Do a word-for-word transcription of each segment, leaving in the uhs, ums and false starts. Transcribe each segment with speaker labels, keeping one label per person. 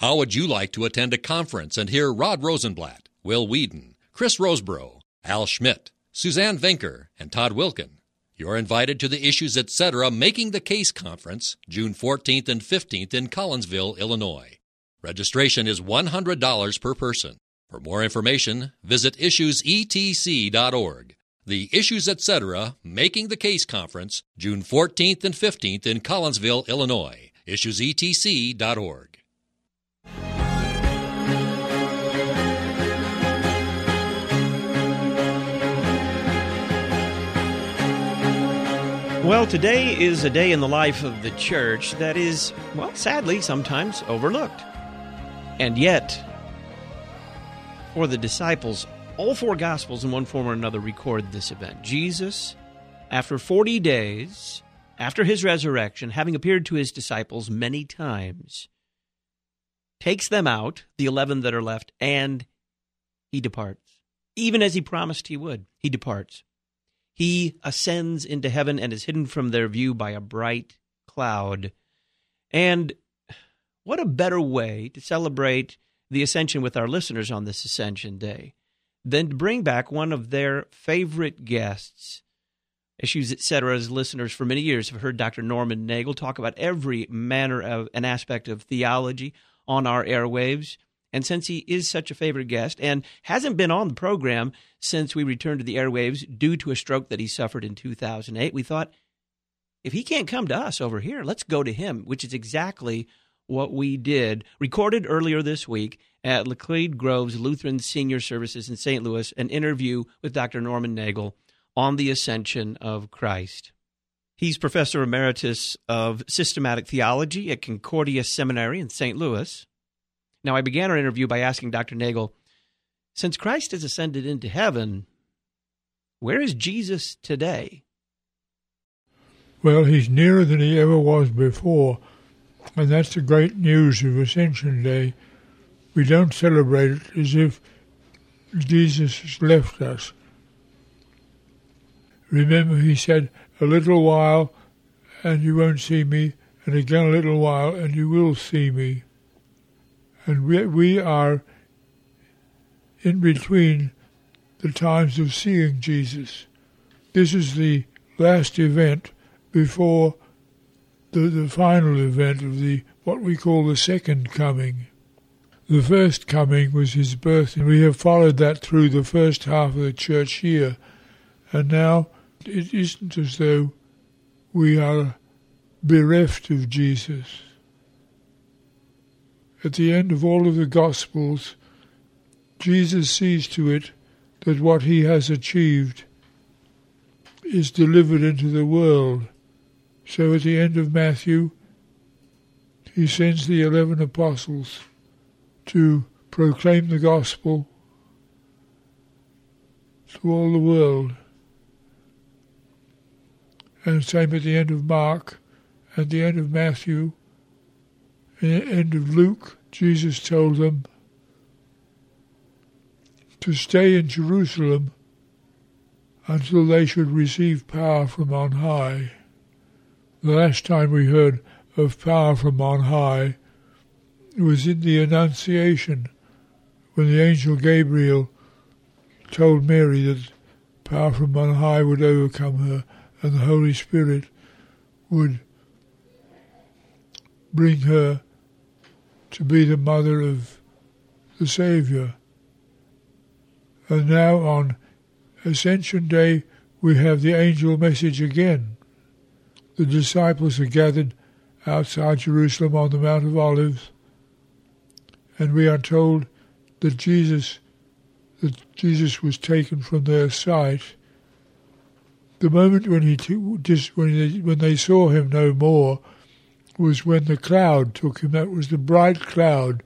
Speaker 1: How would you like to attend a conference and hear Rod Rosenblatt, Will Whedon, Chris Roseborough, Al Schmidt, Suzanne Vinker, and Todd Wilkin? You're invited to the Issues Etc. Making the Case Conference, June fourteenth and fifteenth in Collinsville, Illinois. Registration is one hundred dollars per person. For more information, visit issues e t c dot org. The Issues Etc. Making the Case Conference, June fourteenth and fifteenth in Collinsville, Illinois. issues e t c dot org.
Speaker 2: Well, today is a day in the life of the church that is, well, sadly, sometimes overlooked. And yet, for the disciples, all four Gospels in one form or another record this event. Jesus, after forty days, after his resurrection, having appeared to his disciples many times, takes them out, the eleven that are left, and he departs. Even as he promised he would, he departs. He ascends into heaven and is hidden from their view by a bright cloud. And what a better way to celebrate the ascension with our listeners on this Ascension Day than to bring back one of their favorite guests. Issues Etc's listeners for many years have heard Doctor Norman Nagel talk about every manner of an aspect of theology on our airwaves. And since he is such a favorite guest and hasn't been on the program since we returned to the airwaves due to a stroke that he suffered in two thousand eight, we thought, if he can't come to us over here, let's go to him, which is exactly what we did. Recorded earlier this week at Laclede Groves Lutheran Senior Services in Saint Louis, an interview with Doctor Norman Nagel on the Ascension of Christ. He's Professor Emeritus of Systematic Theology at Concordia Seminary in Saint Louis. Now, I began our interview by asking Doctor Nagel, since Christ has ascended into heaven, where is Jesus today?
Speaker 3: Well, he's nearer than he ever was before, and that's the great news of Ascension Day. We don't celebrate it as if Jesus has left us. Remember, he said, a little while and you won't see me, and again a little while and you will see me. And we, we are in between the times of seeing Jesus. This is the last event before the, the final event of the what we call the second coming. The first coming was his birth, and we have followed that through the first half of the church year. And now it isn't as though we are bereft of Jesus. At the end of all of the Gospels, Jesus sees to it that what he has achieved is delivered into the world. So at the end of Matthew, he sends the eleven apostles to proclaim the gospel to all the world. And same at the end of Mark, at the end of Matthew, and at the end of Luke, Jesus told them to stay in Jerusalem until they should receive power from on high. The last time we heard of power from on high was in the Annunciation, when the angel Gabriel told Mary that power from on high would overcome her and the Holy Spirit would bring her to be the mother of the Saviour. And now on Ascension Day we have the angel message again. The disciples are gathered outside Jerusalem on the Mount of Olives, and we are told that Jesus that Jesus was taken from their sight. The moment when he t- just when they, when they saw him no more was when the cloud took him. That was the bright cloud.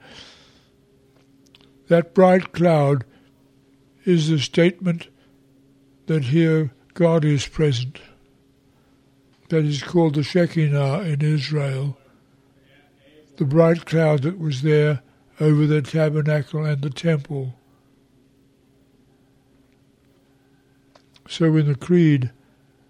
Speaker 3: That bright cloud is the statement that here God is present. That is called the Shekinah in Israel. The bright cloud that was there over the tabernacle and the temple. So in the Creed,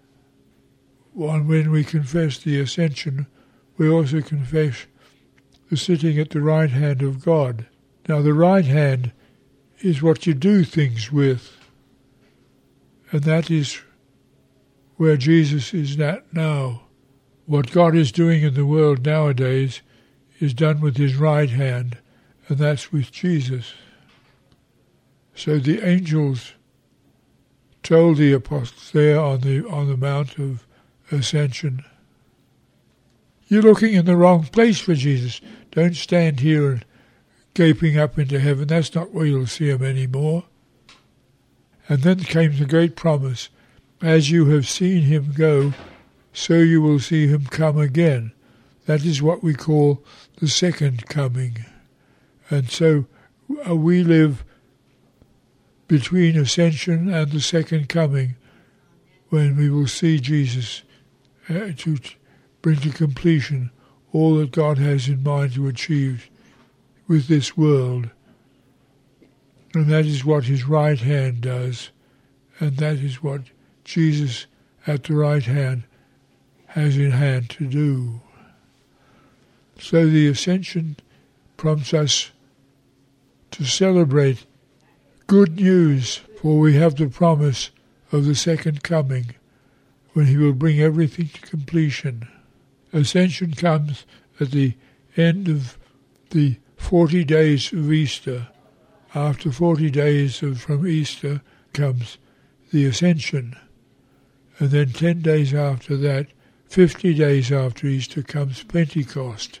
Speaker 3: when we confess the Ascension, we also confess is sitting at the right hand of God. Now the right hand is what you do things with, and that is where Jesus is at now. What God is doing in the world nowadays is done with his right hand, and that's with Jesus. So the angels told the apostles there on the on the Mount of Ascension, you're looking in the wrong place for Jesus. Don't stand here and gaping up into heaven. That's not where you'll see him anymore. And then came the great promise, as you have seen him go, so you will see him come again. That is what we call the second coming. And so uh, we live between ascension and the second coming, when we will see Jesus uh, to t- bring to completion all that God has in mind to achieve with this world. And that is what his right hand does, and that is what Jesus at the right hand has in hand to do. So the ascension prompts us to celebrate good news, for we have the promise of the second coming, when he will bring everything to completion. Ascension comes at the end of the forty days of Easter. After forty days of, from Easter comes the Ascension. And then ten days after that, fifty days after Easter, comes Pentecost.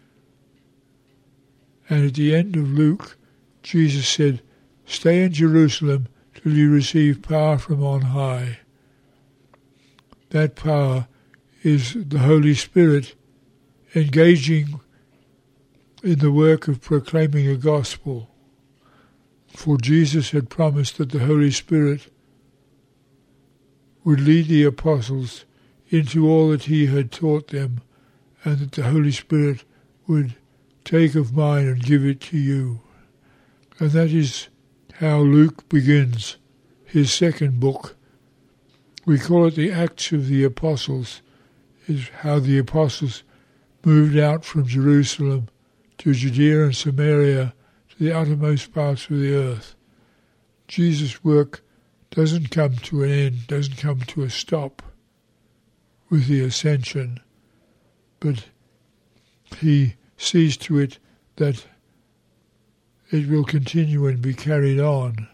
Speaker 3: And at the end of Luke, Jesus said, stay in Jerusalem till you receive power from on high. That power is the Holy Spirit engaging in the work of proclaiming a gospel. For Jesus had promised that the Holy Spirit would lead the apostles into all that he had taught them, and that the Holy Spirit would take of mine and give it to you. And that is how Luke begins his second book. We call it the Acts of the Apostles, is how the apostles moved out from Jerusalem to Judea and Samaria, to the uttermost parts of the earth. Jesus' work doesn't come to an end, doesn't come to a stop with the ascension, but he sees to it that it will continue and be carried on.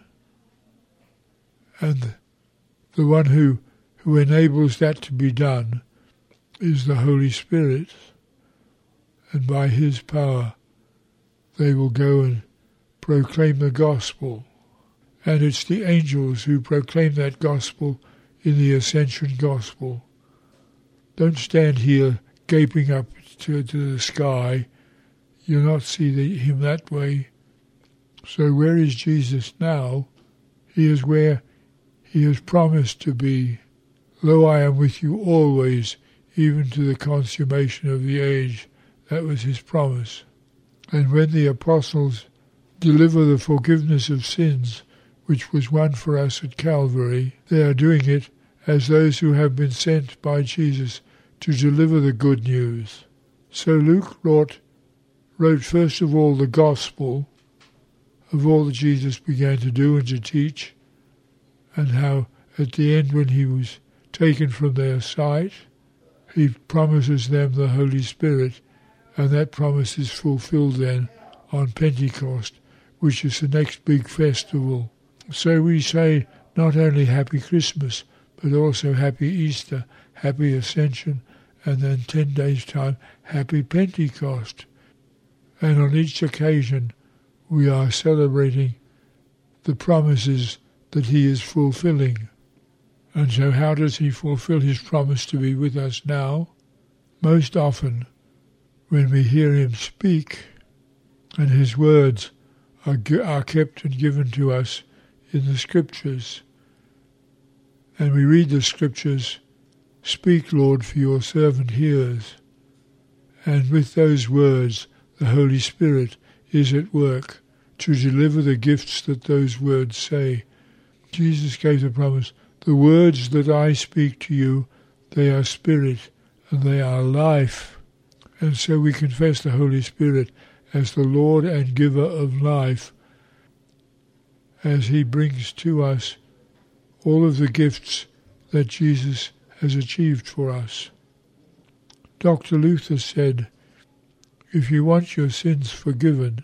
Speaker 3: And the one who, who enables that to be done is the Holy Spirit. And by his power they will go and proclaim the gospel. And it's the angels who proclaim that gospel in the Ascension Gospel. Don't stand here gaping up to, to the sky. You'll not see the, him that way. So where is Jesus now? He is where he has promised to be. Lo, I am with you always, even to the consummation of the age. That was his promise. And when the apostles deliver the forgiveness of sins, which was won for us at Calvary, they are doing it as those who have been sent by Jesus to deliver the good news. So Luke wrote, wrote first of all the gospel of all that Jesus began to do and to teach, and how at the end, when he was taken from their sight, he promises them the Holy Spirit, and that promise is fulfilled then on Pentecost, which is the next big festival. So we say not only Happy Christmas, but also Happy Easter, Happy Ascension, and then ten days' time, Happy Pentecost. And on each occasion, we are celebrating the promises that he is fulfilling. And so how does he fulfill his promise to be with us now? Most often, when we hear him speak, and his words are, are kept and given to us in the Scriptures. And we read the Scriptures, speak, Lord, for your servant hears. And with those words, the Holy Spirit is at work to deliver the gifts that those words say. Jesus gave the promise, the words that I speak to you, they are spirit and they are life. And so we confess the Holy Spirit as the Lord and giver of life, as he brings to us all of the gifts that Jesus has achieved for us. Doctor Luther said, if you want your sins forgiven,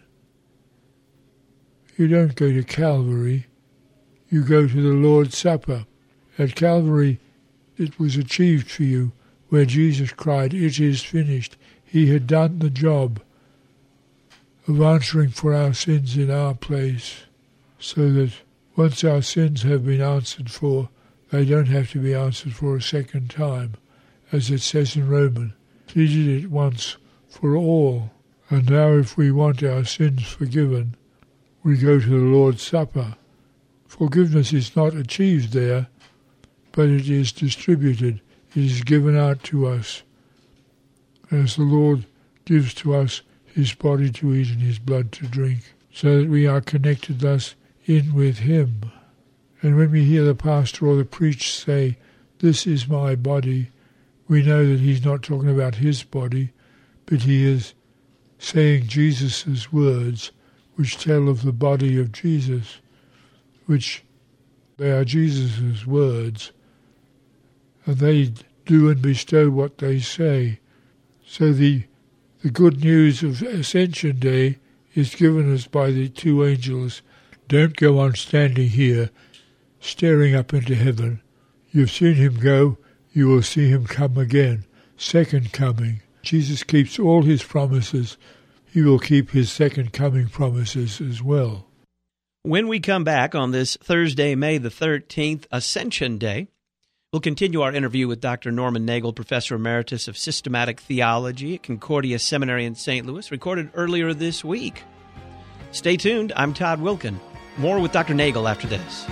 Speaker 3: you don't go to Calvary, you go to the Lord's Supper. At Calvary, it was achieved for you, where Jesus cried, it is finished. He had done the job of answering for our sins in our place, so that once our sins have been answered for, they don't have to be answered for a second time, as it says in Romans. He did it once for all. And now if we want our sins forgiven, we go to the Lord's Supper. Forgiveness is not achieved there, but it is distributed. It is given out to us, as the Lord gives to us his body to eat and his blood to drink, so that we are connected thus in with him. And when we hear the pastor or the preacher say, this is my body, we know that he's not talking about his body, but he is saying Jesus' words, which tell of the body of Jesus, which they are Jesus' words, and they do and bestow what they say. So the the good news of Ascension Day is given us by the two angels. Don't go on standing here, staring up into heaven. You've seen him go, you will see him come again. Second coming. Jesus keeps all his promises. He will keep his second coming promises as well.
Speaker 2: When we come back on this Thursday, May the thirteenth, Ascension Day, we'll continue our interview with Doctor Norman Nagel, Professor Emeritus of Systematic Theology at Concordia Seminary in Saint Louis, recorded earlier this week. Stay tuned. I'm Todd Wilkin. More with Doctor Nagel after this.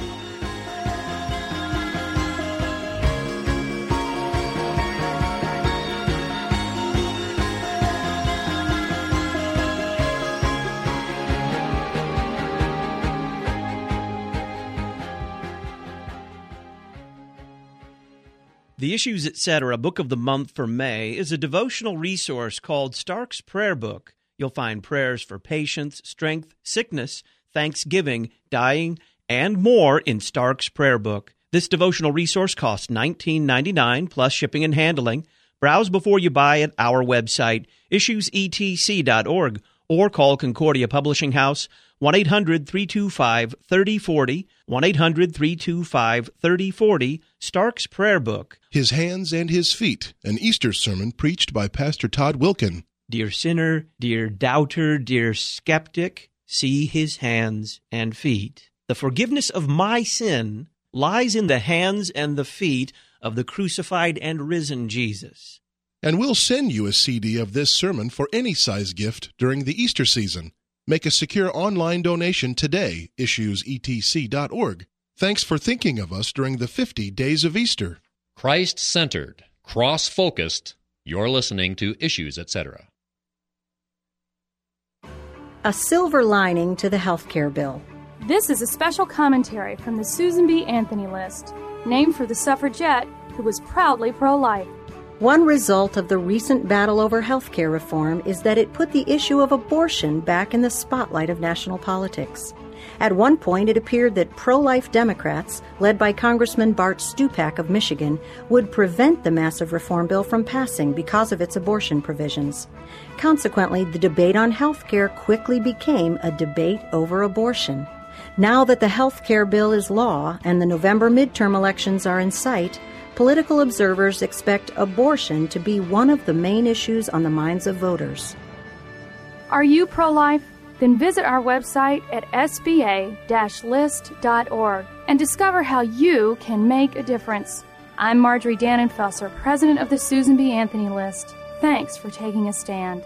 Speaker 2: The Issues, et cetera. Book of the Month for May is a devotional resource called Stark's Prayer Book. You'll find prayers for patience, strength, sickness, thanksgiving, dying, and more in Stark's Prayer Book. This devotional resource costs nineteen ninety-nine dollars plus shipping and handling. Browse before you buy at our website, issues e t c dot org, or call Concordia Publishing House, one eight hundred, three two five, three oh four oh, one eight hundred, three two five, three oh four oh, Stark's Prayer Book.
Speaker 4: His Hands and His Feet, an Easter sermon preached by Pastor Todd Wilkin.
Speaker 2: Dear sinner, dear doubter, dear skeptic, see his hands and feet. The forgiveness of my sin lies in the hands and the feet of the crucified and risen Jesus.
Speaker 4: And we'll send you a C D of this sermon for any size gift during the Easter season. Make a secure online donation today, issues e t c dot org. Thanks for thinking of us during the fifty days of Easter.
Speaker 1: Christ-centered, cross-focused, you're listening to Issues, et cetera.
Speaker 5: A silver lining to the health care bill.
Speaker 6: This is a special commentary from the Susan B. Anthony list, named for the suffragette who was proudly pro-life.
Speaker 5: One result of the recent battle over health care reform is that it put the issue of abortion back in the spotlight of national politics. At one point, it appeared that pro-life Democrats, led by Congressman Bart Stupak of Michigan, would prevent the massive reform bill from passing because of its abortion provisions. Consequently, the debate on health care quickly became a debate over abortion. Now that the health care bill is law and the November midterm elections are in sight, political observers expect abortion to be one of the main issues on the minds of voters.
Speaker 6: Are you pro-life? Then visit our website at s b a dash list dot org and discover how you can make a difference. I'm Marjorie Dannenfelser, president of the Susan B. Anthony List. Thanks for taking a stand.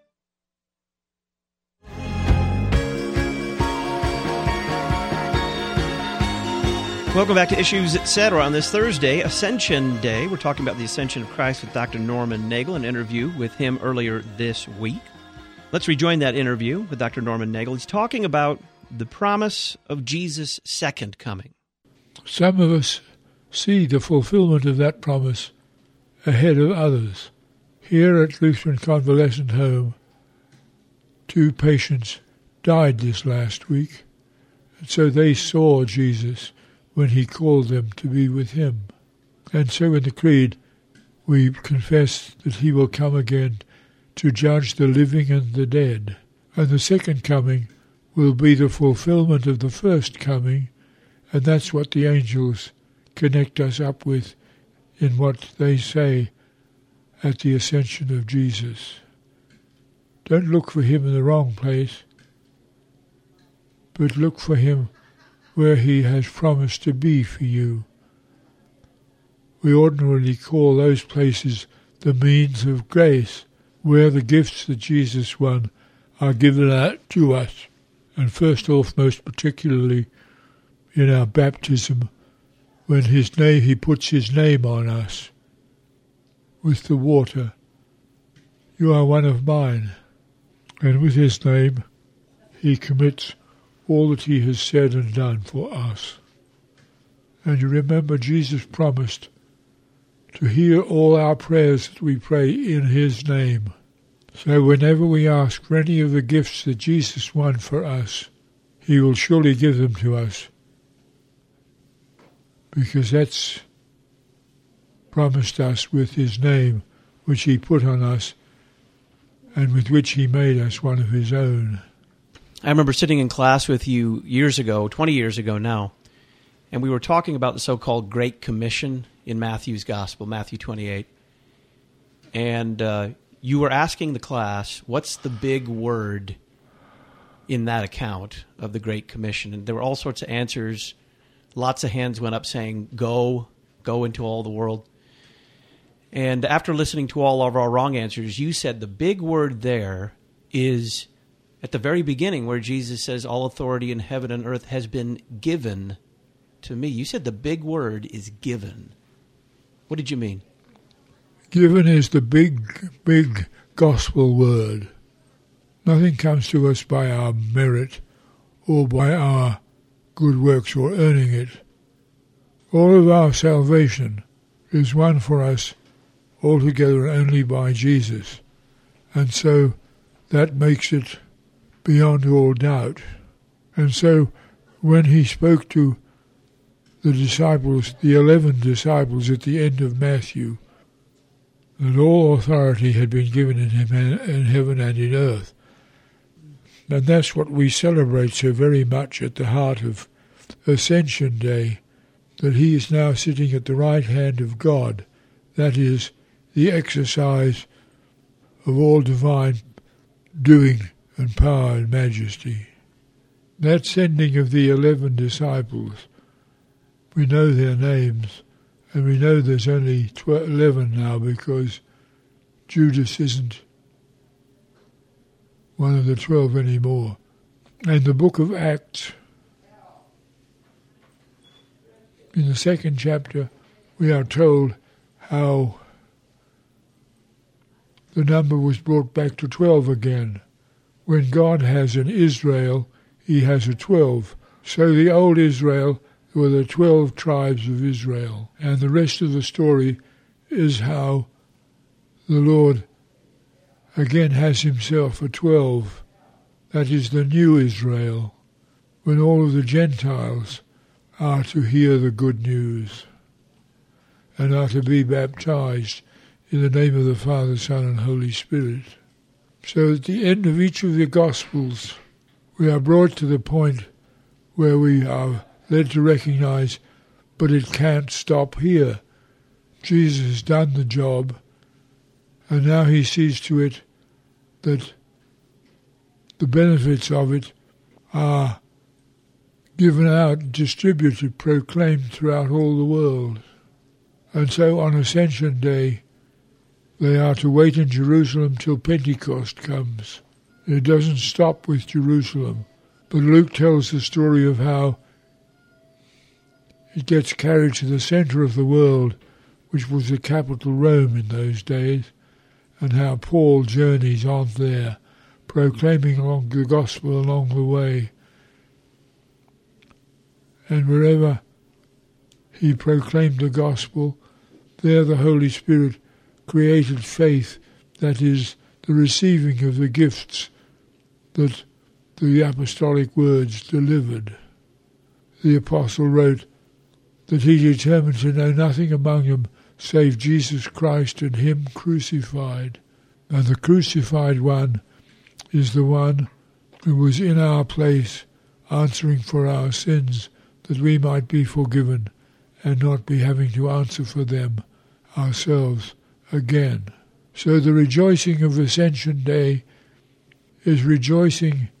Speaker 2: Welcome back to Issues, et cetera. On this Thursday, Ascension Day, we're talking about the Ascension of Christ with Doctor Norman Nagel, an interview with him earlier this week. Let's rejoin that interview with Doctor Norman Nagel. He's talking about the promise of Jesus' second coming.
Speaker 3: Some of us see the fulfillment of that promise ahead of others. Here at Lutheran Convalescent Home, two patients died this last week, and so they saw Jesus when he called them to be with him. And so in the Creed, we confess that he will come again to judge the living and the dead. And the second coming will be the fulfillment of the first coming, and that's what the angels connect us up with in what they say at the ascension of Jesus. Don't look for him in the wrong place, but look for him where he has promised to be for you. We ordinarily call those places the means of grace, where the gifts that Jesus won are given out to us. And first off, most particularly in our baptism, when his name, he puts his name on us with the water. You are one of mine. And with his name, he commits all that he has said and done for us. And you remember Jesus promised to hear all our prayers that we pray in his name. So whenever we ask for any of the gifts that Jesus won for us, he will surely give them to us, because that's promised us with his name, which he put on us, and with which he made us one of his own.
Speaker 2: I remember sitting in class with you years ago, twenty years ago now, and we were talking about the so-called Great Commission in Matthew's Gospel, Matthew twenty-eight. And uh, you were asking the class, what's the big word in that account of the Great Commission? And there were all sorts of answers. Lots of hands went up saying, go, go into all the world. And after listening to all of our wrong answers, you said the big word there is at the very beginning where Jesus says, all authority in heaven and earth has been given to me. You said the big word is given. What did you mean?
Speaker 3: Given is the big, big gospel word. Nothing comes to us by our merit or by our good works or earning it. All of our salvation is won for us altogether only by Jesus. And so that makes it beyond all doubt. And so when he spoke to the disciples, the eleven disciples at the end of Matthew, that all authority had been given in him in heaven and in earth. And that's what we celebrate so very much at the heart of Ascension Day, that he is now sitting at the right hand of God. That is the exercise of all divine doing and power and majesty. That sending of the eleven disciples, we know their names, and we know there's only twelve, eleven now because Judas isn't one of the twelve anymore. In the book of Acts, in the second chapter, we are told how the number was brought back to twelve again. When God has an Israel, he has a twelve. So the old Israel were the twelve tribes of Israel. And the rest of the story is how the Lord again has himself a twelve. That is the new Israel, when all of the Gentiles are to hear the good news and are to be baptized in the name of the Father, Son, and Holy Spirit. So at the end of each of the Gospels, we are brought to the point where we are led to recognize, but it can't stop here. Jesus has done the job, and now he sees to it that the benefits of it are given out, distributed, proclaimed throughout all the world. And so on Ascension Day, they are to wait in Jerusalem till Pentecost comes. It doesn't stop with Jerusalem, but Luke tells the story of how it gets carried to the center of the world, which was the capital Rome in those days, and how Paul journeys on there, proclaiming along the gospel along the way. And wherever he proclaimed the gospel, there the Holy Spirit created faith that is, the receiving of the gifts that the apostolic words delivered. The apostle wrote that he determined to know nothing among them save Jesus Christ and him crucified. And the crucified one is the one who was in our place, answering for our sins, that we might be forgiven and not be having to answer for them ourselves again. So the rejoicing of Ascension Day is rejoicing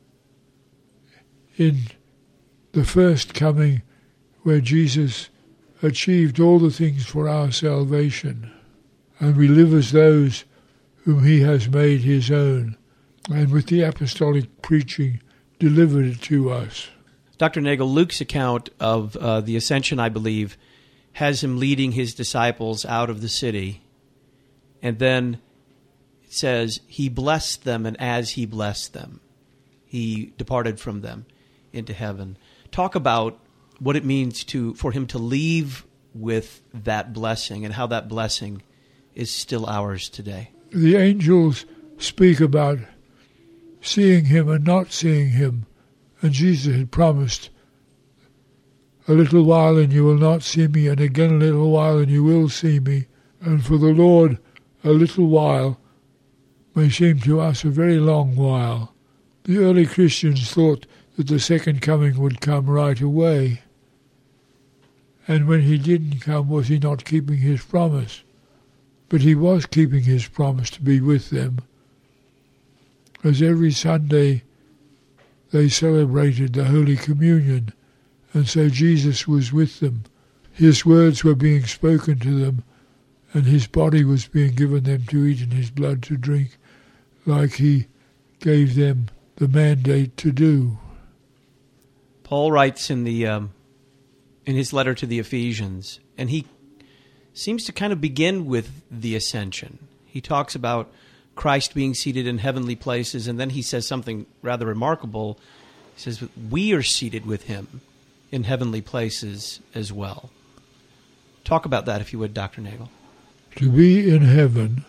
Speaker 3: in the first coming, where Jesus achieved all the things for our salvation, and we live as those whom he has made his own, and with the apostolic preaching delivered it to us.
Speaker 2: Doctor Nagel, Luke's account of uh, the Ascension, I believe, has him leading his disciples out of the city, and then it says he blessed them, and as he blessed them, he departed from them into heaven. Talk about what it means to for him to leave with that blessing and how that blessing is still ours today.
Speaker 3: The angels speak about seeing him and not seeing him, and Jesus had promised, a little while and you will not see me, and again a little while and you will see me. And for the Lord, a little while may seem to us a very long while. The early Christians thought that the second coming would come right away. And when he didn't come, was he not keeping his promise? But he was keeping his promise to be with them, as every Sunday they celebrated the Holy Communion, and so Jesus was with them. His words were being spoken to them, and his body was being given them to eat and his blood to drink, like he gave them the mandate to do.
Speaker 2: Paul writes in the um, in his letter to the Ephesians, and he seems to kind of begin with the ascension. He talks about Christ being seated in heavenly places, and then he says something rather remarkable. He says, we are seated with him in heavenly places as well. Talk about that, if you would, Doctor Nagel.
Speaker 3: To be in heaven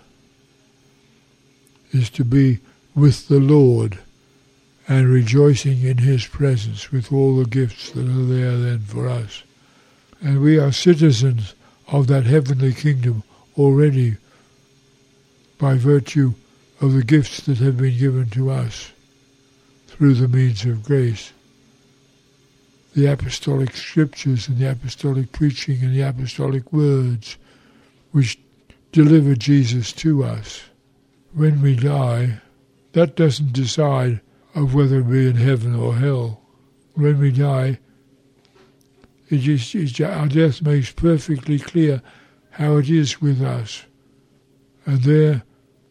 Speaker 3: is to be with the Lord and rejoicing in his presence with all the gifts that are there then for us. And we are citizens of that heavenly kingdom already by virtue of the gifts that have been given to us through the means of grace. The apostolic scriptures and the apostolic preaching and the apostolic words which deliver Jesus to us. When we die, that doesn't decide of whether we're in heaven or hell. When we die, it just, it, our death makes perfectly clear how it is with us. And there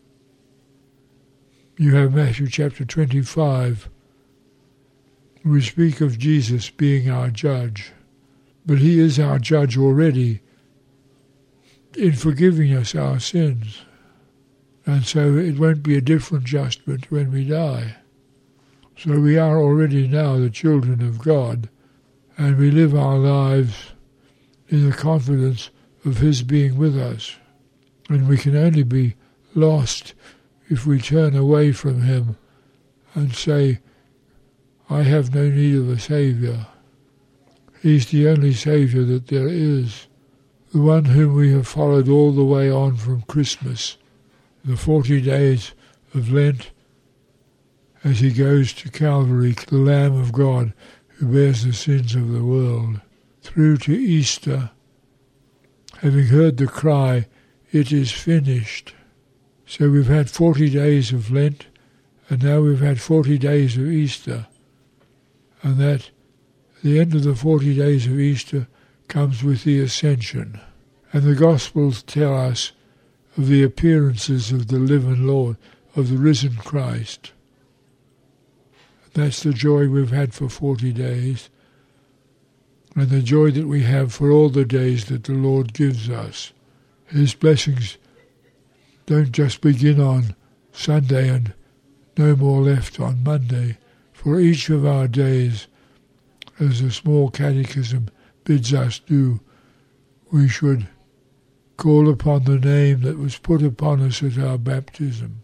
Speaker 3: you have Matthew chapter twenty-five. We speak of Jesus being our judge, but he is our judge already in forgiving us our sins. And so it won't be a different judgment when we die. So we are already now the children of God, and we live our lives in the confidence of his being with us. And we can only be lost if we turn away from him and say, I have no need of a Saviour. He's the only Saviour that there is, the one whom we have followed all the way on from Christmas, the forty days of Lent, as he goes to Calvary, the Lamb of God who bears the sins of the world, through to Easter, having heard the cry, it is finished. So we've had forty days of Lent, and now we've had forty days of Easter. And that, the end of the forty days of Easter comes with the Ascension. And the Gospels tell us of the appearances of the living Lord, of the risen Christ. That's the joy we've had for forty days, and the joy that we have for all the days that the Lord gives us. His blessings don't just begin on Sunday and no more left on Monday. For each of our days, as the small catechism bids us do, we should call upon the name that was put upon us at our baptism.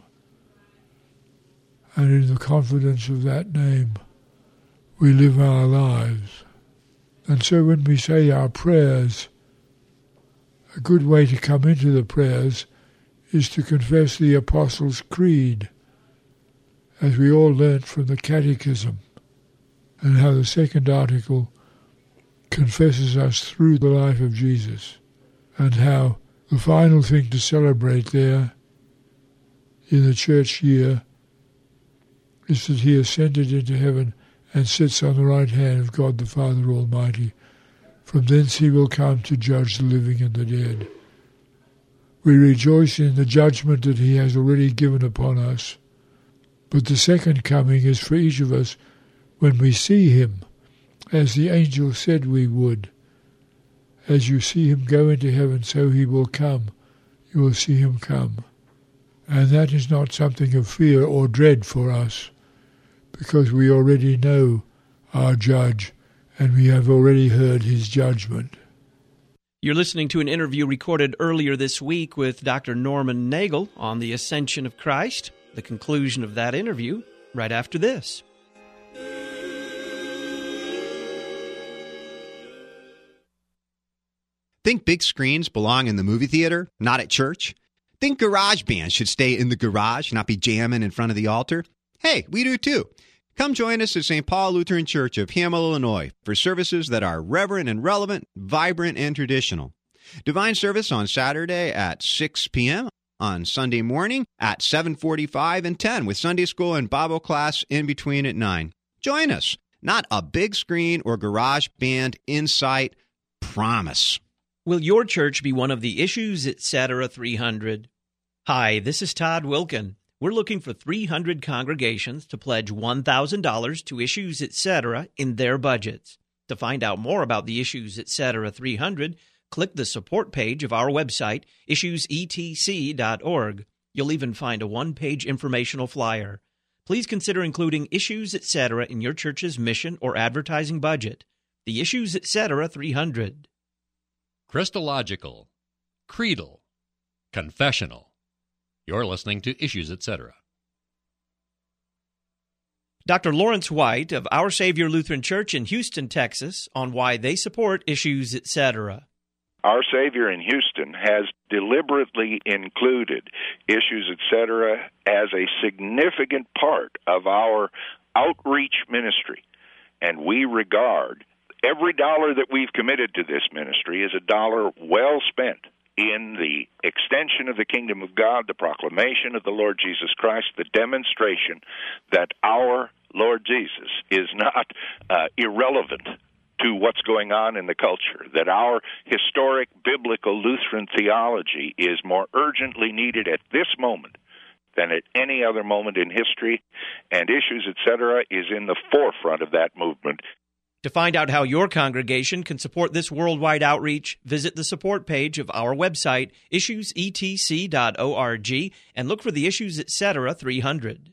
Speaker 3: And in the confidence of that name, we live our lives. And so when we say our prayers, a good way to come into the prayers is to confess the Apostles' Creed, as we all learnt from the Catechism, and how the second article confesses us through the life of Jesus, and how the final thing to celebrate there in the church year is that he ascended into heaven and sits on the right hand of God the Father Almighty. From thence he will come to judge the living and the dead. We rejoice in the judgment that he has already given upon us, but the second coming is for each of us when we see him, as the angel said we would. As you see him go into heaven, so he will come. You will see him come. And that is not something of fear or dread for us, because we already know our judge, and we have already heard his judgment.
Speaker 2: You're listening to an interview recorded earlier this week with Doctor Norman Nagel on the Ascension of Christ. The conclusion of that interview right after this.
Speaker 7: Think big screens belong in the movie theater, not at church? Think garage bands should stay in the garage, not be jamming in front of the altar? Hey, we do too. Come join us at Saint Paul Lutheran Church of Hamel, Illinois, for services that are reverent and relevant, vibrant and traditional. Divine service on Saturday at six p.m., on Sunday morning at seven forty-five and ten, with Sunday school and Bible class in between at nine. Join us. Not a big screen or garage band in sight. Promise.
Speaker 2: Will your church be one of the Issues Etc. three hundred? Hi, this is Todd Wilkin. We're looking for three hundred congregations to pledge one thousand dollars to Issues Etc. in their budgets. To find out more about the Issues Etc. three hundred, click the support page of our website, issues e t c dot org. You'll even find a one-page informational flyer. Please consider including Issues Etc. in your church's mission or advertising budget. The Issues Etc. three hundred.
Speaker 1: Christological, creedal, confessional. You're listening to Issues Etc.
Speaker 2: Doctor Lawrence White of Our Savior Lutheran Church in Houston, Texas, on why they support Issues Etc.
Speaker 8: Our Savior in Houston has deliberately included Issues Etc. as a significant part of our outreach ministry, and we regard every dollar that we've committed to this ministry as a dollar well spent in the extension of the kingdom of God, the proclamation of the Lord Jesus Christ, the demonstration that our Lord Jesus is not uh, irrelevant to what's going on in the culture, that our historic biblical Lutheran theology is more urgently needed at this moment than at any other moment in history, and Issues Etc. is in the forefront of that movement.
Speaker 2: To find out how your congregation can support this worldwide outreach, visit the support page of our website, issues e t c dot org, and look for the Issues Etc. three hundred.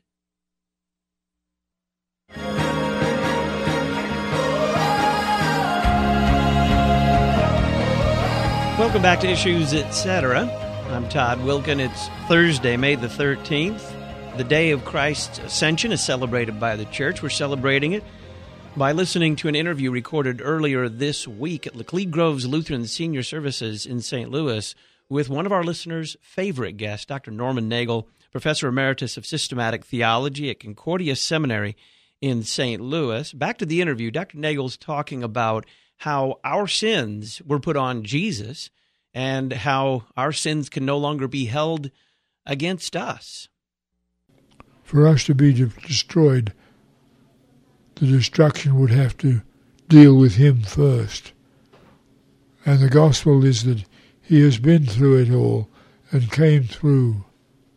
Speaker 2: Welcome back to Issues Etc. I'm Todd Wilkin. It's Thursday, May the thirteenth. The day of Christ's Ascension is celebrated by the church. We're celebrating it by listening to an interview recorded earlier this week at Laclede Groves Lutheran Senior Services in Saint Louis with one of our listeners' favorite guests, Doctor Norman Nagel, Professor Emeritus of Systematic Theology at Concordia Seminary in Saint Louis. Back to the interview, Doctor Nagel's talking about how our sins were put on Jesus and how our sins can no longer be held against us.
Speaker 3: For us to be de- destroyed, the destruction would have to deal with him first. And the gospel is that he has been through it all and came through.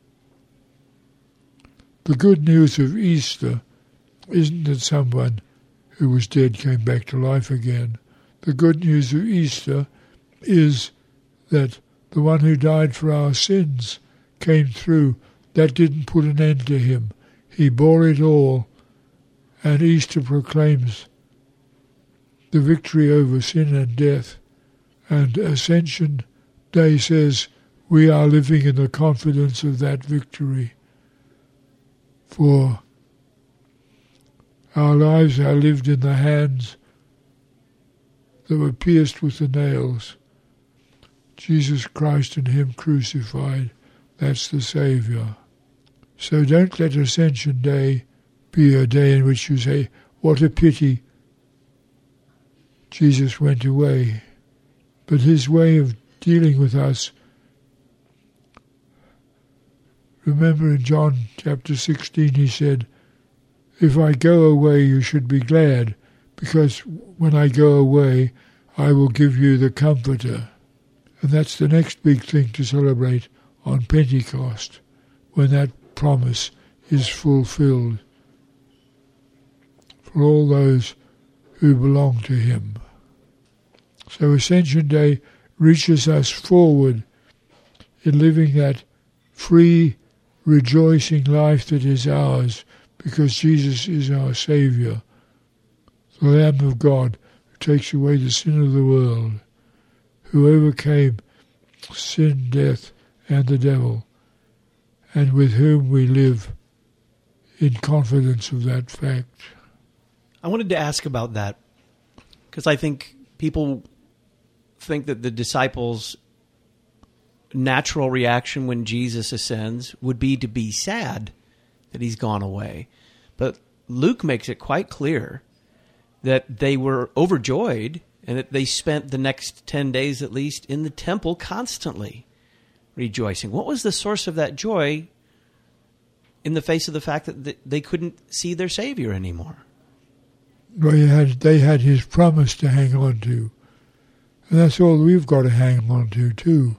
Speaker 3: The good news of Easter isn't that someone who was dead came back to life again. The good news of Easter is that the one who died for our sins came through. That didn't put an end to him. He bore it all. And Easter proclaims the victory over sin and death, and ascension day says we are living in the confidence of that victory. For our lives are lived in the hands that were pierced with the nails. Jesus Christ and Him crucified, that's the Saviour. So don't let Ascension Day be a day in which you say, what a pity Jesus went away. But His way of dealing with us, remember in John chapter sixteen He said, if I go away you should be glad, because when I go away I will give you the Comforter. And that's the next big thing to celebrate on Pentecost, when that promise is fulfilled for all those who belong to Him. So Ascension Day reaches us forward in living that free, rejoicing life that is ours, because Jesus is our Saviour, the Lamb of God who takes away the sin of the world, who overcame sin, death, and the devil, and with whom we live in confidence of that fact.
Speaker 2: I wanted to ask about that, because I think people think that the disciples' natural reaction when Jesus ascends would be to be sad that He's gone away. But Luke makes it quite clear that they were overjoyed and that they spent the next ten days at least in the temple constantly rejoicing. What was the source of that joy in the face of the fact that they couldn't see their Savior anymore?
Speaker 3: Well, you had, they had His promise to hang on to. And that's all we've got to hang on to, too.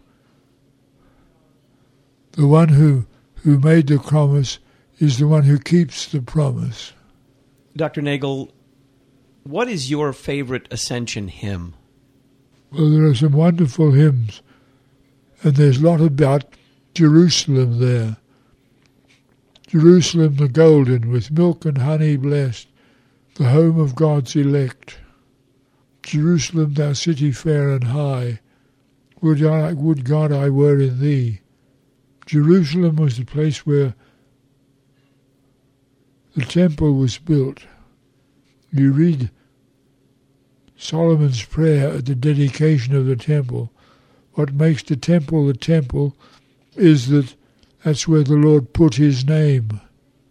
Speaker 3: The one who, who made the promise is the one who keeps the promise.
Speaker 2: Doctor Nagel, what is your favorite Ascension hymn?
Speaker 3: Well, there are some wonderful hymns, and there's a lot about Jerusalem there. Jerusalem the golden, with milk and honey blessed, the home of God's elect. Jerusalem, thou city fair and high, would, I, would God I were in thee. Jerusalem was the place where the temple was built. You read Solomon's prayer at the dedication of the temple. What makes the temple the temple is that that's where the Lord put His name,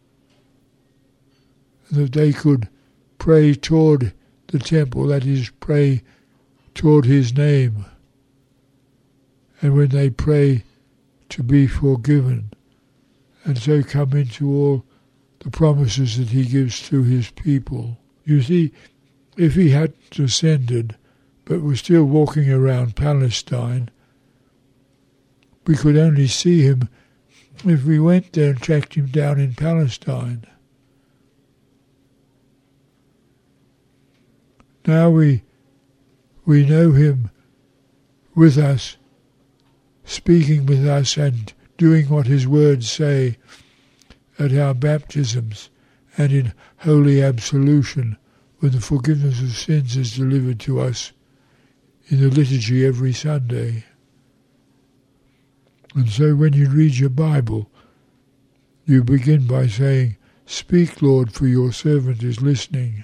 Speaker 3: and that they could pray toward the temple, that is, pray toward His name. And when they pray, to be forgiven, and so come into all the promises that He gives to His people. You see, if He had ascended, but was still walking around Palestine, we could only see Him if we went there and tracked Him down in Palestine. Now we we know Him with us, speaking with us and doing what His words say at our baptisms and in holy absolution, when the forgiveness of sins is delivered to us in the liturgy every Sunday. And so when you read your Bible, you begin by saying, "Speak, Lord, for your servant is listening."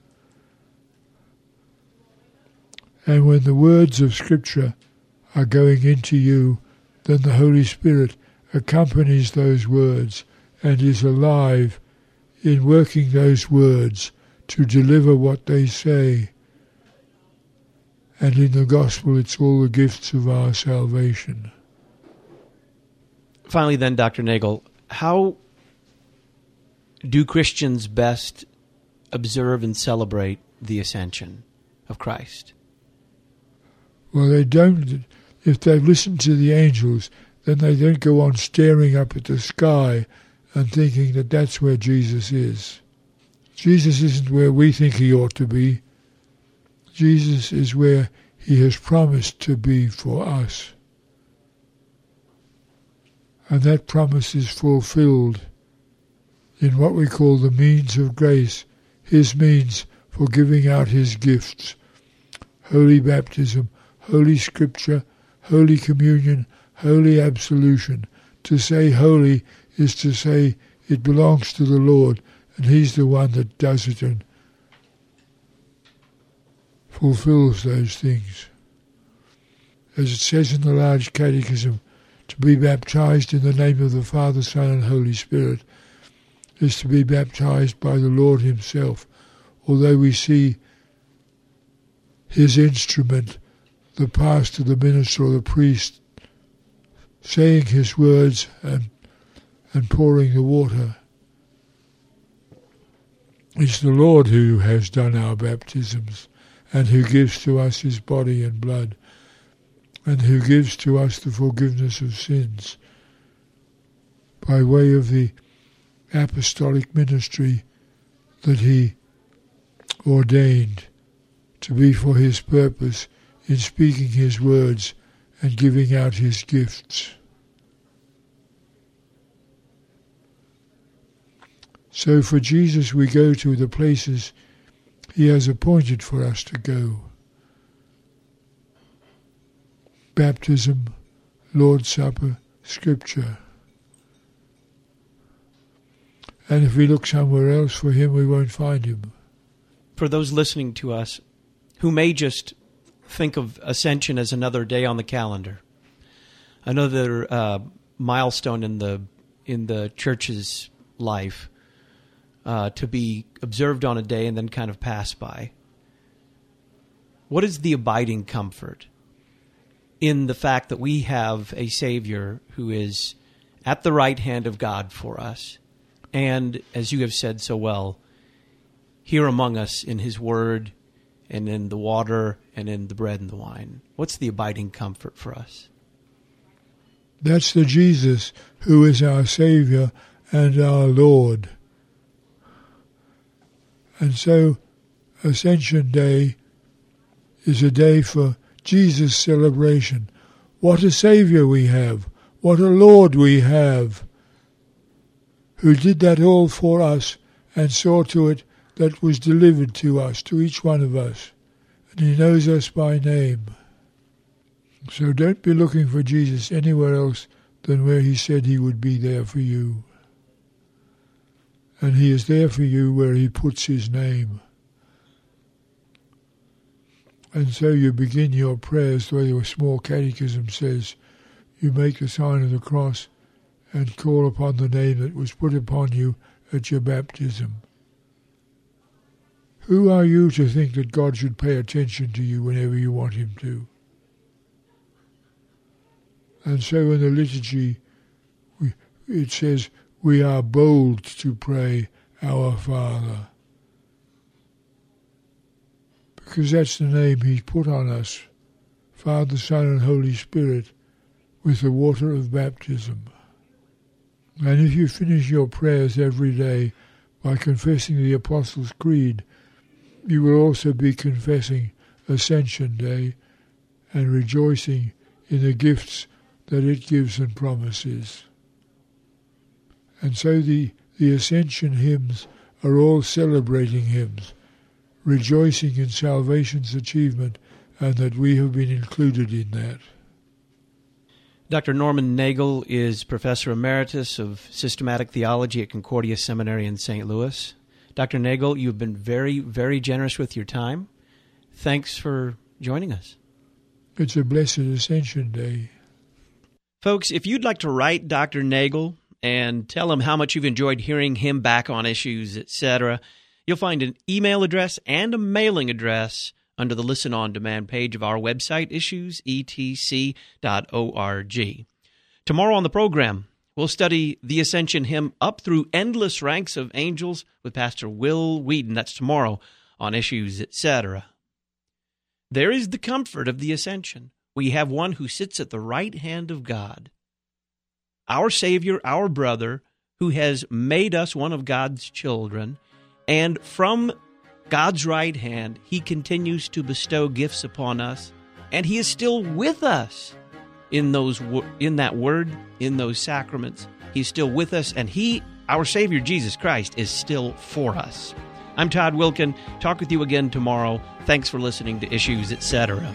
Speaker 3: And when the words of Scripture are going into you, then the Holy Spirit accompanies those words and is alive in working those words to deliver what they say. And in the gospel, it's all the gifts of our salvation.
Speaker 2: Finally then, Doctor Nagel, how do Christians best observe and celebrate the ascension of Christ?
Speaker 3: Well, they don't. If they've listened to the angels, then they don't go on staring up at the sky and thinking that that's where Jesus is. Jesus isn't where we think He ought to be. Jesus is where He has promised to be for us. And that promise is fulfilled in what we call the means of grace, His means for giving out His gifts: holy baptism, Holy Scripture, Holy Communion, Holy Absolution. To say holy is to say it belongs to the Lord, and He's the one that does it and fulfills those things. As it says in the Large Catechism, to be baptized in the name of the Father, Son, and Holy Spirit is to be baptized by the Lord Himself, although we see His instrument, the pastor, the minister, or the priest, saying His words and and pouring the water. It's the Lord who has done our baptisms and who gives to us His body and blood and who gives to us the forgiveness of sins by way of the apostolic ministry that He ordained to be for His purpose in speaking His words and giving out His gifts. So for Jesus we go to the places He has appointed for us to go. Baptism, Lord's Supper, Scripture. And if we look somewhere else for Him, we won't find Him.
Speaker 2: For those listening to us who may just think of Ascension as another day on the calendar, another uh, milestone in the in the church's life, uh, to be observed on a day and then kind of pass by. What is the abiding comfort in the fact that we have a Savior who is at the right hand of God for us, and, as you have said so well, here among us in His Word and in the water and in the bread and the wine? What's the abiding comfort for us?
Speaker 3: That's the Jesus who is our Savior and our Lord. And so Ascension Day is a day for Jesus' celebration. What a Savior we have. What a Lord we have, who did that all for us and saw to it that was delivered to us, to each one of us. And He knows us by name. So don't be looking for Jesus anywhere else than where He said He would be there for you. And He is there for you where He puts His name. And so you begin your prayers the way your small catechism says. You make the sign of the cross and call upon the name that was put upon you at your baptism. Who are you to think that God should pay attention to you whenever you want Him to? And so in the liturgy, we, it says, we are bold to pray, Our Father. Because that's the name He's put on us, Father, Son, and Holy Spirit, with the water of baptism. And if you finish your prayers every day by confessing the Apostles' Creed, you will also be confessing Ascension Day and rejoicing in the gifts that it gives and promises. And so the, the Ascension hymns are all celebrating hymns, rejoicing in salvation's achievement and that we have been included in that.
Speaker 2: Doctor Norman Nagel is Professor Emeritus of Systematic Theology at Concordia Seminary in Saint Louis. Doctor Nagel, you've been very, very generous with your time. Thanks for joining us.
Speaker 3: It's a blessed Ascension Day.
Speaker 2: Folks, if you'd like to write Doctor Nagel and tell him how much you've enjoyed hearing him back on issues, et cetera, you'll find an email address and a mailing address under the Listen On Demand page of our website, issues e t c dot org. Tomorrow on the program, we'll study the Ascension hymn Up Through Endless Ranks of Angels with Pastor Will Wheaton. That's tomorrow on Issues, et cetera. There is the comfort of the Ascension. We have one who sits at the right hand of God, our Savior, our brother, who has made us one of God's children, and from God's right hand, He continues to bestow gifts upon us, and He is still with us in those in that word, in those sacraments. He's still with us, and He, our Savior Jesus Christ, is still for us. I'm Todd Wilkin. Talk with you again tomorrow. Thanks for listening to Issues, et cetera.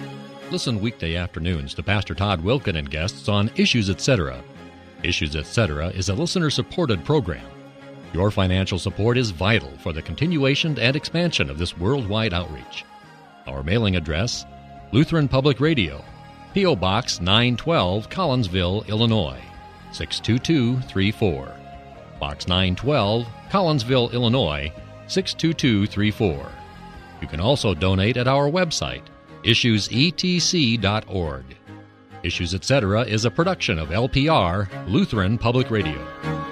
Speaker 1: Listen weekday afternoons to Pastor Todd Wilkin and guests on Issues Etc. Issues Etc. is a listener-supported program. Your financial support is vital for the continuation and expansion of this worldwide outreach. Our mailing address, Lutheran Public Radio, P O. Box nine twelve, Collinsville, Illinois, six two two three four. Box nine twelve, Collinsville, Illinois, six two two three four. You can also donate at our website, issues e t c dot org. Issues Etc. is a production of L P R, Lutheran Public Radio.